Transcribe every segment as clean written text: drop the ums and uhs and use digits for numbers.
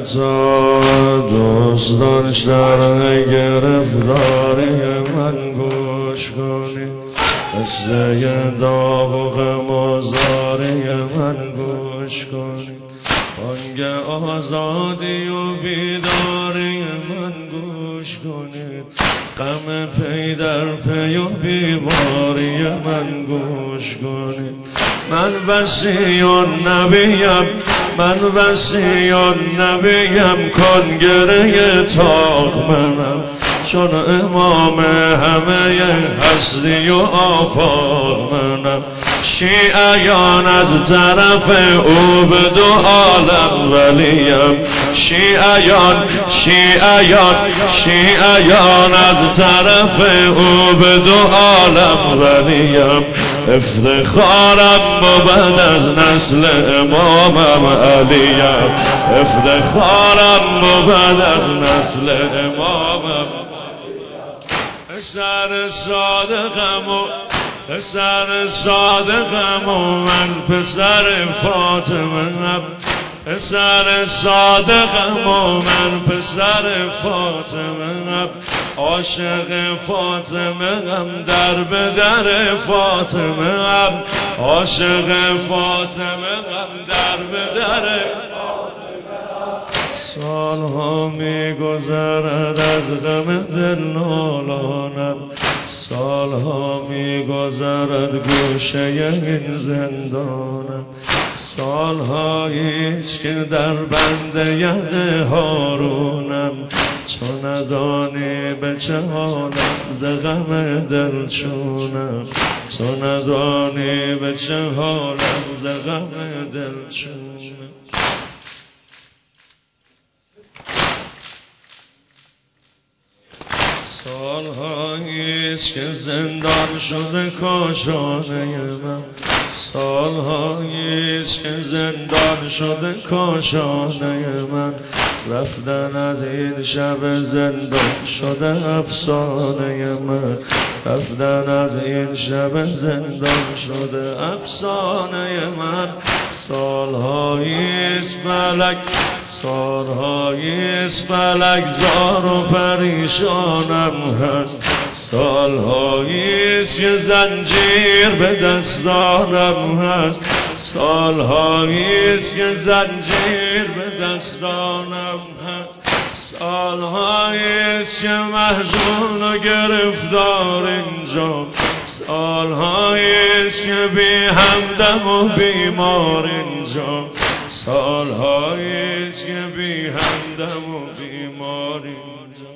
تا دوست داشتن گرفتاری من گوش کنید، قصه داغ و غم و زاری من گوش کنید، بانگ آزادی و بیداری من گوش کنید، غم پی در پی و بیماری من گوش کنید. من وصی نبیم، من وصی نبیم، کنگره تاق منم، چون امام همه هستی و آفاق منم. شیعیان از طرف او به دو عالم ولیم، شیعیان از طرف او به دو عالم ولیم. افتخارم بود از نسل امامم علیم، افتخارم بود از نسل امامم. پسر صادقم و پسر صادقم و من پسر فاطمه‌ام، پسر صادقم و من پسر فاطمه‌ام، عاشق فاطمه‌ام، در به در فاطمه‌ام، عاشق فاطمه‌ام، در به در. سالها می گذرد از غم دل نالانم، سالها می گذرد گوشه این زندانم، سالهاییست که در بند ید هارونم، چون ندانی به چه حالم ز غم دل چونم، چون ندانی به چه حالم ز غم دل چونم. سالهاییست که زندان شده کاشانه من، سالهاییست که زندان شده کاشانه من، رفتن از این شب زندان شده افسانه من، رفتن از این شب زندان شده افسانه من. سالهاییست فلک، سالهاییست فلک زار و پریشانم هست، سالهاییست که زنجیر به دستانم هست، سالهاییست که زنجیر به دستانم هست، سالهاییست که محزون و گرفتار اینجا، سالهاییست که بی همدم و بیمار اینجا، سالهاییست که بی همدم و بیمار اینجا،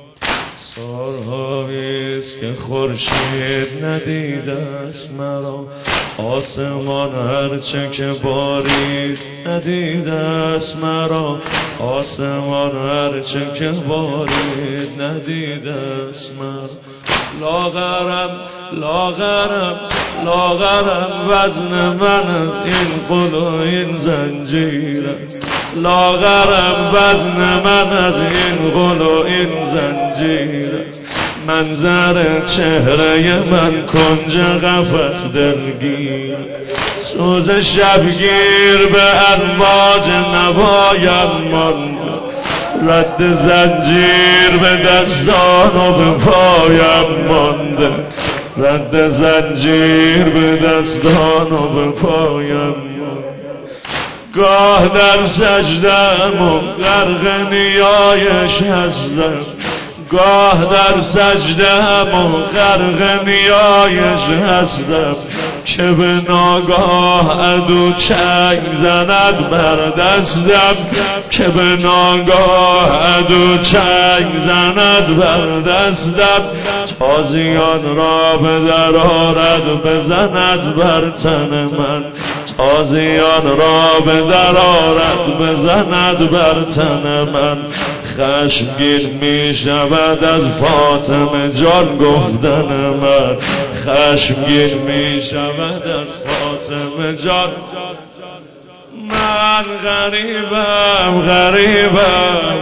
سالهاییست که خورشید ندیده است مرا، آسمان هرچه که بارید ندیده است مرا، آسمان هرچه که بارید ندیده است مرا. لاغرم لاغرم لاغرم وزن من از این قل و این زنجیر است، لاغرم وزن من از این قل و این زنجیر است، منظر چهره من کنج قفس دلگیر، سوز شبگیر به امواج نوایم ماند، رد زنجیر به دستان و به پایم مانده، رد زنجیر به دستان و به پایم مانده. گاه در سجدم و غرق نیایش هستم، گاه در سجدم و غرق نیایش هستم، که به ناگاه عدو چنگ زند بر دستم، که به ناگاه عدو چنگ زند بر دستم، تازیان را به در آرد بزند بر تن من، تازیان را به در آرد بزند بر تن من. خشمگین می شود از فاطمه جان گفتن من، خشمگین می شود از فاطمه جان. من غریبم غریبم